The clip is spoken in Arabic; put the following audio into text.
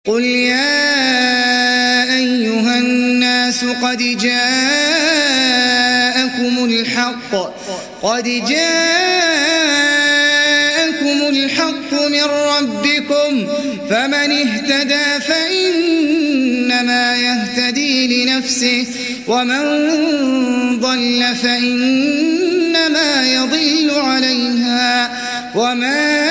قل يا أيها الناس قد جاءكم الحق من ربكم فمن اهتدى فإنما يهتدي لنفسه ومن ضل فإنما يضل عليها وما